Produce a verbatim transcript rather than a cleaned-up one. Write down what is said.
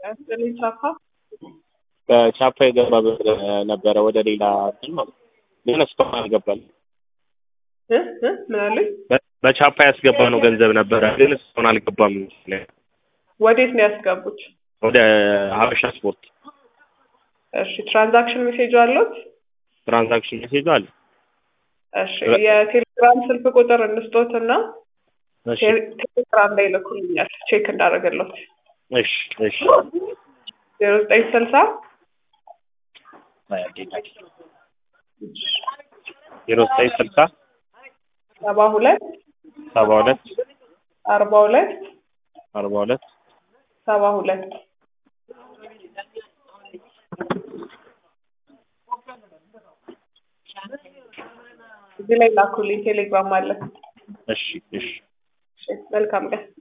ስለዚህ ቻፓ በቻፓ የገባ ብር ነበረ ወደ ሌላ እንትን ማለት ነው። ግን እስካሁን አልገባልኝ። እ እ ምን አለኝ? በቻፓ ያስገባ ነው ገንዘብ ነበረ ግን እስካሁን አልገባም። ወዴት ነው ያስገቡት? ወደ ሀበሻ ስፖርት። እሺ ትራንዛክሽን ሜሴጅ አለዎት? ትራንዛክሽን ሜሴጅ አለ። እሺ የቴሌግራም ስልክ ቁጥር እንስጦትና እሺ ቴሌግራም ላይ ልኩልኛል ቼክ እንዳደረገለት። እሺ እሺ ዜሮ ዘጠኝ ስልሳ ዜሮ ዘጠኝ ስልሳ ሰባ ሁለት ሰባ ሁለት አርባ ሁለት አርባ ሁለት ሰባ ሁለት እዚህ ላይ ላኩልኝ ቴሌግራም አለ። እሺ እሺ መልካም ቀን።